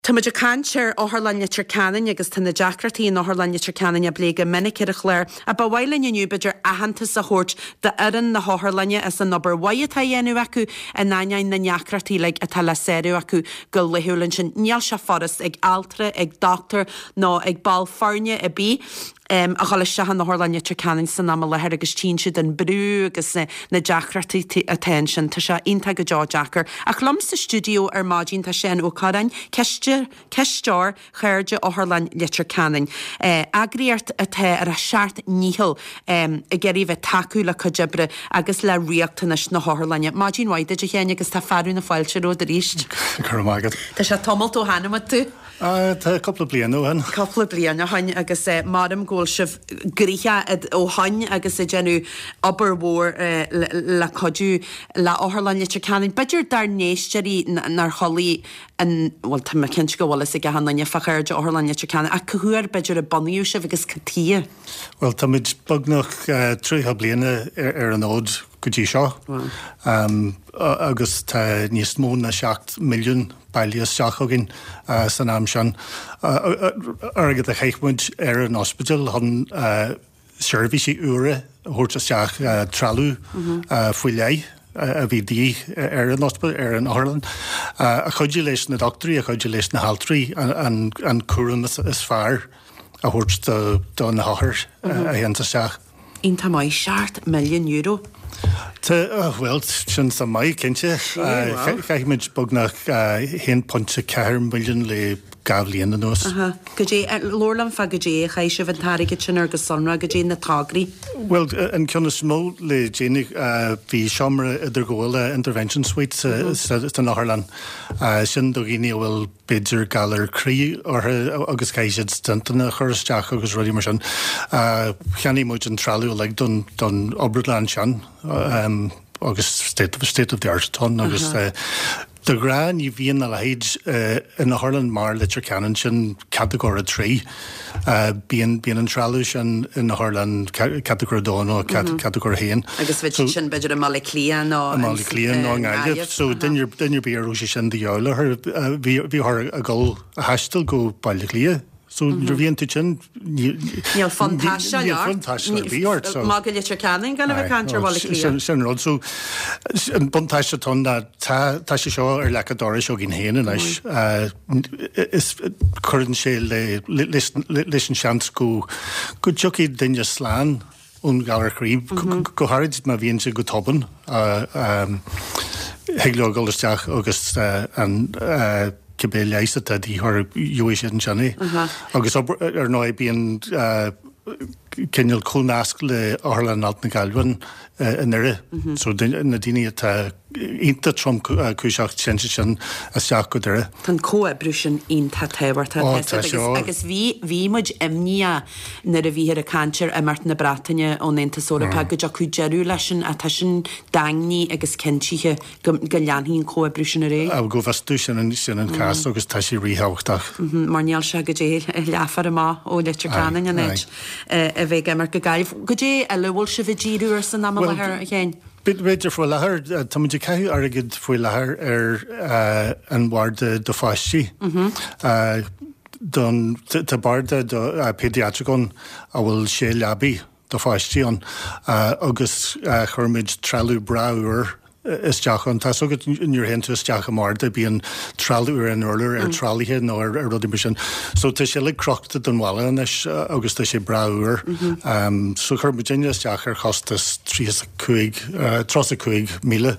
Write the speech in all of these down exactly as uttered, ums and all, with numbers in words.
Tá muidir cantir ó Harlanne Turcanin agus tanna Jackratí ó Harlanne Turcanin a bléige minic ar a chléir a ba bhhaile nniu beidir ahananta a chót de aran na Harlanne as an nobar waitha dhéanú acu a nain na Jackratí le a tal séú acu go lehulann sin níall se forras ag altra ag doctor nó ag ball farne a bí. Um, a chola sehan na Harlanne Turcanin san am lehar agus tín siad an brú agus na, na Jackratí attention tá se inta go jaw Jackar a chlumm sa studio ar mádín tá sin ó carain ceiste ceisteir chuirde ó Harlanne Turcanin. Uh, Agriart a the ar a seart níhil um, a geirí bheith taú le cojibre agus le riachtanas na Harlanne. Mádín waide a chéine agus tá farú na fáilte ó de ríist. Curmagad. Tá se tomalt ó hanam tú? Uh, tá coppla blian ó han. Coppla blian a hain agus uh, madam ggóil sibh grícha ó hain agus i genú oberhór uh, le, le codú le ó Harlanne Turcanin. Beidir dar néisteí nar cholí an, well, tá cinse go bhla i gahanna fachairde ó Harlanne Turcanin a chuúar beidir a banú sibh agus catí. Well, tá mid bagnach uh, trútha bliana ar, ar an ód go dtí seo. Wow. Um, agus tá níos mó na seacht milliún bailíos seachagin uh, san am sean. Uh, Argad a cheichmuid ar an hospital hon uh, servisi ure hórta seach uh, tralú mm-hmm. uh, fuil lei a bhí dí ar an hospital ar an Harlan. Uh, a chuidí leis na doctorí, a chuidí leis na haltrií an, an cuaran is fearr a hórta do na háthir mm-hmm. uh, a héanta seach. Ínta mai seart milliún euro. Tá bhfuil sin sa mai cinnte chaimiid bugnach hen ponte ceir milliún le gablíon an nos. Go dé Lorlam fa go dé cha se bhatáige sin ar go sonra go dé na tágraí? Well, an ceanna smó le déananig bhí seomra idir ggóil intervention suite san Harlan. Sin do gine bhfuil beidir galar crí agus caiisiid stantana choristeach agus ruí mar sin. Cheannaí muid an tralú le don don Oberland sean um, agus state of, state of the art ton agus uh-huh. uh, de gra ní bhíon na leid uh, in na Harlan mar le Turcanin sin categóra trí uh, bíon bíon an tralú sin in na Harlan categóra dó nó categóra héin. Agus bheit sin beidir a mala clían nó a mala clían nó an gailge. So dinnear dinnear bí arúisi sin de eola bhí bhí a ggóil a heistil go bailile clia. So mm-hmm. bhíon tú sin níl fantáiste bhíart má go le Turcanin gan bh cantar bhla clí. Sin rud so an buntáiste tón tá sé seo ar lecadóir seo gin héana leis is chuann sé leis an seans go go joí duine sláán ón galar chríb go háid má bhíonn sé go toban heagleáilteach agus an Gibé leisata dí haar Jewish in Johnny. Agus ar nói bíon cinil cúnasc le Harlan alt na Galwan in ire. So na daine tá ínta trom cúiseach sin sin a seach go dire. Tá cóa brúsin ínta tahharta agus bhí bhí muid imní na a bhíhir a cantir a mart na Brataine ón éanta sóra pe go acu jeú lei sin a tá sin daní agus cinntíe go leanhíín cóa brúsin a ré. A go bheú sin an sin an cas agus tá sí ríhachtach. Mar neall se go dé leafar a má ó le Turcanin a net a bheith mar go gaibh. Go dé a lehil se bh díú san am lethir a chéin. Bit beidir fo lethir tá muidir caiú agad foioi lethir ar an bharda do fáistí. Don tá barda do pediatricón a bhfuil sé leabaí do fáistíón agus churmid tralú braúir is teachan tá sogad inúor hen tú isteach marda bíon tralúir an urlar ar tralaithe nó ar rudí mar sin. So tá sé le crochta don bhile agus tá sé braúir. So chur Virginia isteach ar chostas trí tros a chuig míle.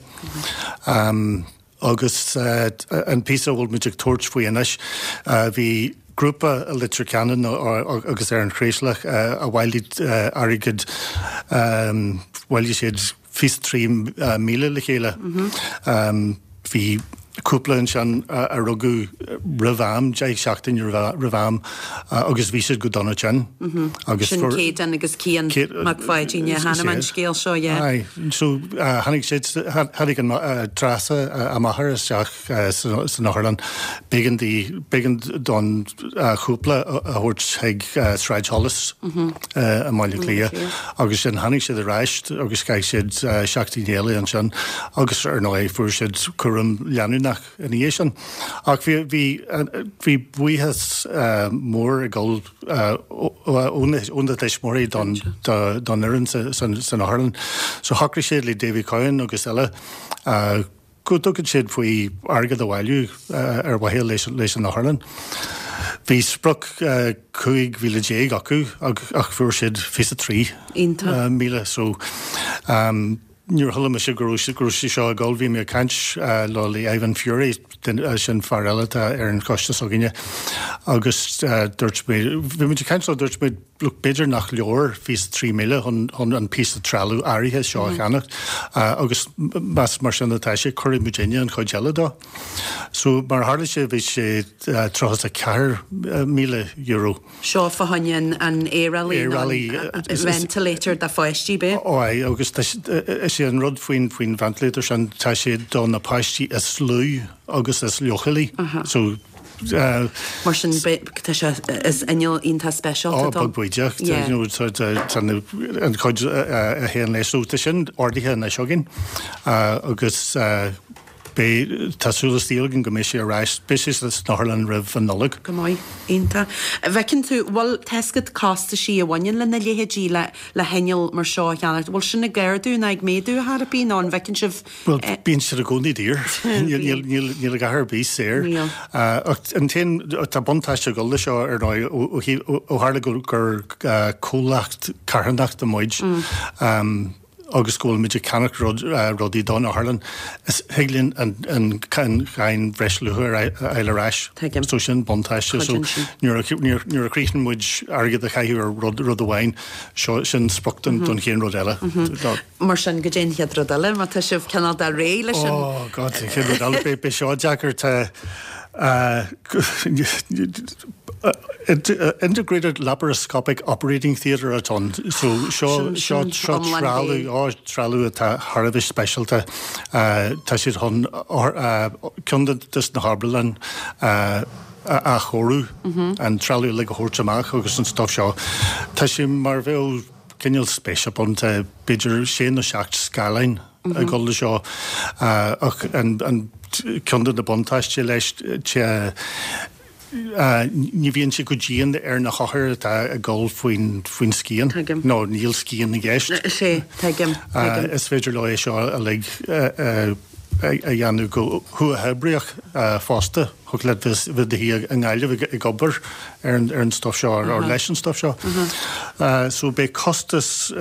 Agus an písa bhfuil muidir tuairt faoinis bhí grúpa le Turcanin agus ar an chréislech a bhhailid airigid bhhailí siad fís trí míle le chéile. Bhí cúplainn sin a rugu raham, deag seachtain raham agus bhí siad go donna sin. Sin céan agus cían magfáidíine hanaman scéal seo, é. So hanig siad hanig an trasa a maithar isteach san Harlan began don chúpla a thuirt ag Sráid Hollis a máile clia. Agus sin hanig siad a ráist agus caiig siad seachtaí déala an sin agus ar nó é fuair siad curam leanú nach in éisian. Ach bhí bhí buíhas mór a gáil úna leis mórí don irin san Ireland. So thacra sé le David Cohen agus eile go dugad siad faoi agad a bhhailú ar bhahéal leis an Ireland. Bhí spruc chuig bhíle déag acu ach fuair siad fisa trí míle so níor thulla me sé gurúisi gurúisi seo a gáil bhí mé cant lá lí Ivan Fury sin far eile ar an costas a gine agus dúirt mé bhí mé cant ó dúirt mé look beidir nach leor fís trí míle hon an pí tralú áirithe seo cheannach agus mas mar sin atá sé chuirí Virginia an choideile dá. So mar hála sé bhí sé trochas a ceir míle euro. Seo fahain an éirelí ventilator da fáistí be? Ó agus sé an rud faoin faoin ventilator sin tá sé dá na páistí is slú agus is leochalí. So Uh, Mar sin is inil ínta special á bag buideach an chuid a héan leisúta sin ordaithe na seogin agus bé tásúlas díalgan go mé sé a ráis béis is nálan rih an nolag. Go maiid ínta. Bhecinn tú bhil teiscad cásta sí a bhain le na léhédí le le heneal mar seo cheannacht. Bhil sinna gairdú na ag méadú har a bí ná bhecinn sih Well bín si a gcónaí dír níl a gahar bí séir. An tin tá bontáiste gola seo ar ó hála gur cólacht carhannacht a muid. agus scóil meidir cannach rodí don Ireland is heglinn an chain bhreisluthúir eile ráis so sin bontáiste so nuair a crían muid agad a chaithú ar rud a bhhain seo sin spprochtan don chéan rud eile. Mar sin go dtéon chead rud eile má tá sibh ceanal a ré lei sin. Ó God chéad rud eile be seo Jackar tá Integrated Laparoscopic Operating Theatre atá so seo seo seo tralú á tralú atá Harvest specialta tá siad hon cunda dus na Harberlin a chorú an tralú le go chóirteach agus an stuff seo tá sé mar bheith cinneal spéisial bonta beidir sé na seacht scalainn a gola seo ach an cunda na bontáiste leis ní bhíonn si go díon ar na chothir a gáil faoin faoin scían nó níl scían na gceist sé is féidir le seo a le a dhéanú go thu a hebriach fásta chug le bhid hí an gáileh i gobar ar an stuff seo ar leis an stuff seo so bé costas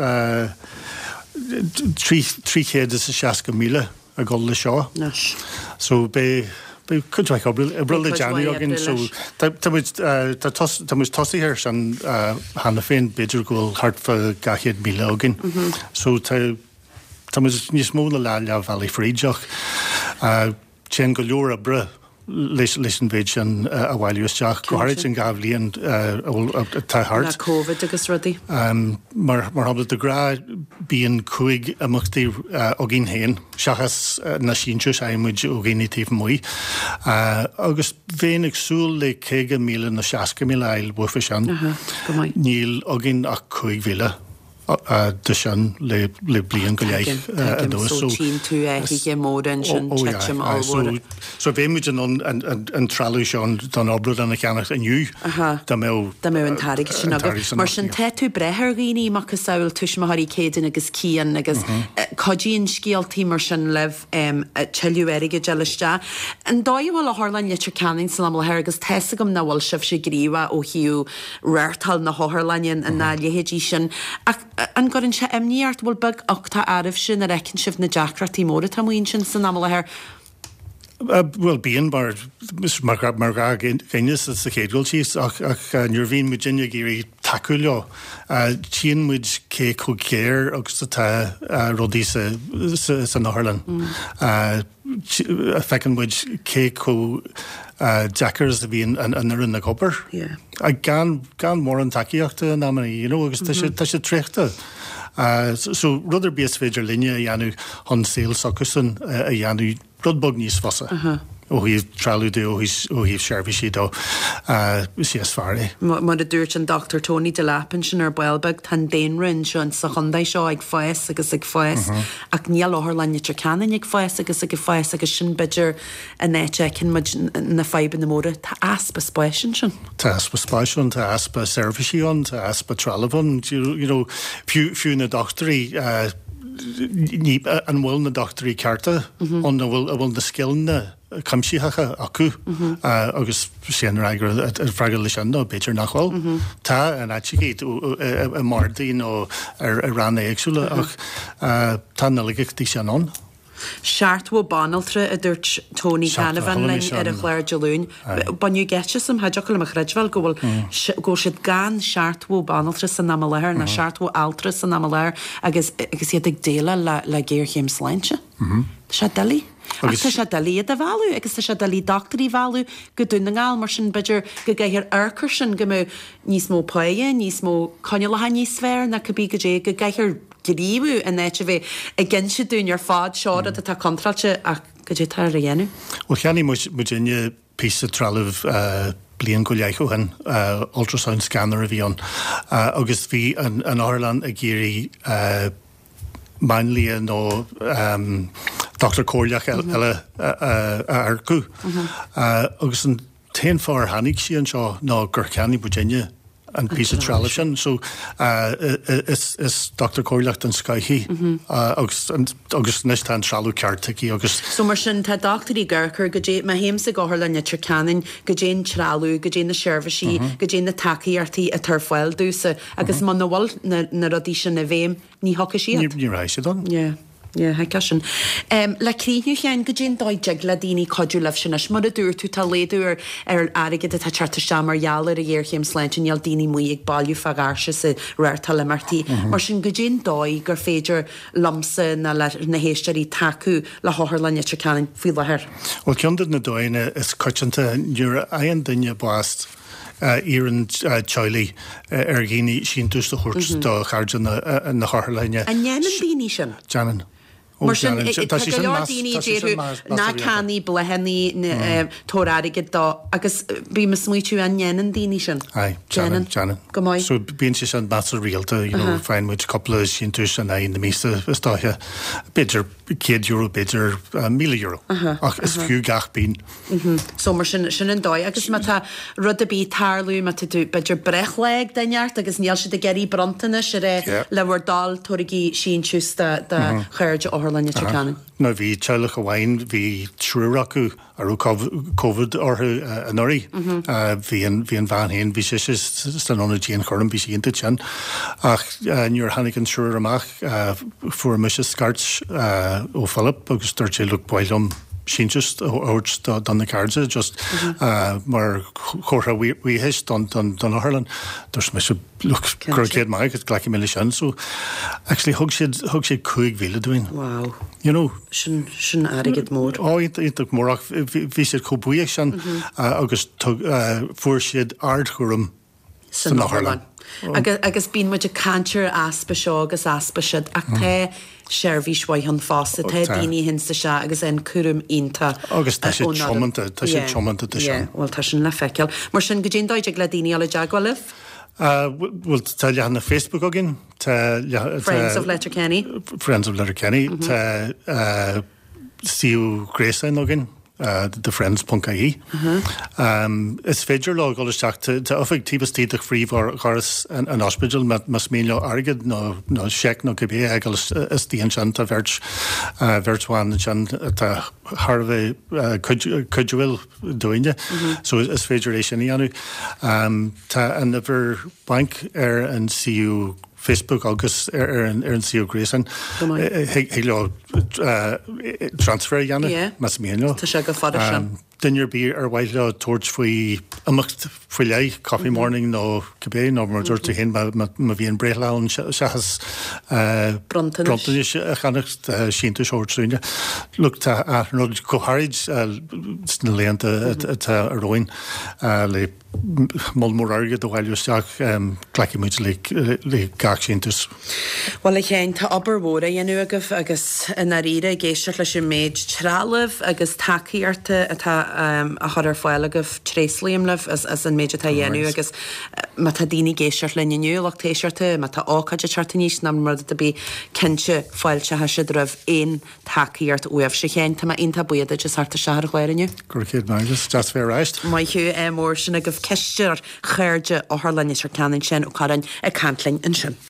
trí chéad is seaca míle a gáil le seo so bé Could I brile January agin so tá mu tosí hir san hanna féin beidir goil hart fa gachiad míle agin so tá níos móna le le Valley Freideach té go leor a bre leis leis an bhéid an a bhhailúisteach go háid an gabh líon tá hart COVID agus rudí mar mar habla de gra bíon chuig amachtaí ó gin héin seachas na síntú aimmuid ó géine tíh muí agus bhéin agsúil le céige míle na seaca míle eil bufa sean níl ó gin ach chuig bhíle de sin le blion go léich so tín tú ige módan sin teim áhór. So bhé muid an tralú seán don obrúd anna cheannach aniu da mé mé an tarig sin agus. Mar sin te tú brethir rií mac saoil tuis maithaí céan agus cían agus codíonn scialtí mar sin leh teú aige deiste. An dáhil a Harlan litir canin san am leir agus teessa gom na bhil sibh sé gríomha ó hiú réirtal na Harlanin an na léhédí sin an gorann se imníart bhfuil bag achta áibh sin a recinn sibh na deachratí móra tamhaon sin san am leir. Well bíon mar mar mar ga gine sa chéadhil tíos ach nuair bhíon Virginia géirí taú leo tíon muid cé chu céir agus tá rodí san Ireland. Fecinn muid cé chu Jackars a bhíon an na copper. A gan mór an takeíochta ná agus tá sé tríochta. So rudidir bíos féidir linne a dhéanú hon saoil socasan a dhéanú rudbog níos fosa ó híh tralúdú ó híh seirbhísí dó sí sfáí. Mar a dúirt an Doctor Tony de Lappin sin ar Belbeg tan déanrinn sean sa chundaid seo ag fáis agus ag fáis ach níl láthir lenne canan ag fáis agus ag fáis agus sin beidir a néite cin na feiban na móra tá aspa spáisisin sin. Tá aspa spáisiún, tá aspa serviceíón, tá aspa tralabhan, you know, fiú na doctorí ní an bhfuil na doctorí cearta ón na bhfuil a bhfuil na skillne camsíthacha acu agus séanar agur bhreagal lei sin nó beidir nachhfuil. Tá an aitiigéad a mardaí nó ar ran éagsúla ach tá nalaigh seanón. Seaartú banaltre a dúirt Tony Canavan lein ar a chléir deún. Banniu geite sem heideachil am a chreidhil gohfuil go siad gan seaartú banaltre san na leir na seaartú altra san na leir agus iad ag déile le géir chéim sleintse. Se dalí? Ach tá se dalíad a bhú, agus tá se dalí doctorí bhú go dúna ngáil mar sin beidir go gaiir arcar sin go mú níos mó poige, níos mó conealaha níos sfér na go bí go dé go gaiir gríú a néite bheith a gin se dún ar fád seáda a tá contralte ach go dé tar a dhéanú. Well cheanní mu dinne pí tralah blian go leichohan ultrasound scanner a bhíon agus bhí an Ireland a géirí mainlia nó Doctor Cóirleach eile arcú. Agus an téan fáir hanig síon seo ná gur ceanní Virginia an pí trala sin, so is Doctor Cóirleach an Skyhí agus nes tá an tralú ceartaí agus. So mar sin tá doctorí ggurchar go dé ma héim sa gáthir lenne Canan go dé tralú, go dé na seirbhísí, go dé na takeíartaí a tar foiil dúsa agus man na bhil na rodí sin na bhéim ní hoca siad. Ní ráis sé don? Yeah. Yeah, ha casin. Um, le críniú chean go dén dóid le daoine codú leh sin mar a dúr tú tá léadúr ar airigid a tá charta seamar geallar a dhéir chéim sleint neal daoine mu ag bailú fagáse sa réirtal le martí. Mar sin go dén dóid gur féidir lamsa na, na héistearí taú le háthir lenne Canan fao lethir. Well ceanad na dóine is coitanta nuair aon duine báist Ian Chiley ar ggéine sin tústa chuirt do charjan na háthirleine. A nnéan daoine sin? Janan. Mar sin daoine déirú ná caní blehanní tóráige dá agus bí me smuitiú an nnéan daoine sin. Ai, Janan, Janan. Go maiid. So bíonn sé an mass rialta, you know, fáin muid coppla sin túis an na místa istáithe beidir céad euro beidir míle euro. Ach is fiú gach bín. So mar sin sin an dóid agus má tá rud a bí tarlú má tú beidir brechleig daineart agus níl si de geirí brantainna se ré le bhar dal toraigí sin tústa de chuirde ó lenne Canan. No bhí teilech a bhhain hí trúr acu arú COVID orthu an orí. Bhí an bhain bhí sé stanóna díon chum bhí síonnta sin ach nuair hanig an trúr amach fuair mu scart ó Philip agus dúirt sé lu bailm sin just óirt don na cardsa just mar chótha bhuihéis don Ireland dúirs me se gur céad mai agus gleici mé sin, so actually thug siad chuig mhíle doin. Wow. You know, sin sin airigid mór. Á ítach mórach bhí siad chombuíoch sin agus fuair siad ardchúram san Ireland. Agus bín muid a cantir aspa seo agus aspa siad ach té seirbhí swaith an fásta té daoine hinsa se agus an curum ínta. Agus tá sé chomanta, tá sé chomanta de sin. Well tá sin le feiceal. Mar sin go dén dóide le daoine ala deagháilih? Bhfuil tá leanna na Facebook agin. Friends of Letterkenny. Friends of Letterkenny. Tá Siú Gréasain agin. Uh, the friends punk I uh-huh. um it's féidir lá go isteach te ofig tíbastíach fríomh ar choras an hospital mas míle agad nó nó seic nó go bé egal is tíon sin a bhirt bhirtháin sin tá Harbheith chuidhfuil doine, so is féidir éis sin anú. Um, tá an bhar bank ar an siú Facebook agus ar an Siú Gréasain hé le transfer dhéanana mas míonn. Tá sé go fada sin. Duine bí ar bhaid le tuairt faoi amacht faoi le coffee morning nó cabbé nó mar dúirta hen má bhíon breithlán seachas brontanis a chanacht sínta seirtúine. Look tá nó go háid sna léanta atá a roin le mul mór airge do bhhailúisteach gleici muid le gach sintas. Well le chéin tá obairhóra dhéanú agah agus ina riire géisteach leis sin méid trálah agus takeíarta atá a chuir fáil agah tréslíimleh as an méid atá dhéanú agus má tá daoine géisteart le nniu ach téisiirta má tá ácaide charta níos ná mar a bí cinse fáilte heise dribh éon takeíart uamh sé chéin tá onanta buiad a sarta seaar chléirniu. Gur chéad mágus just fé reist. Mai hiú é mór sin agah ceistear chuirde ó Harlanne Tar Ceannain sin ó caran a cantlainn in sin.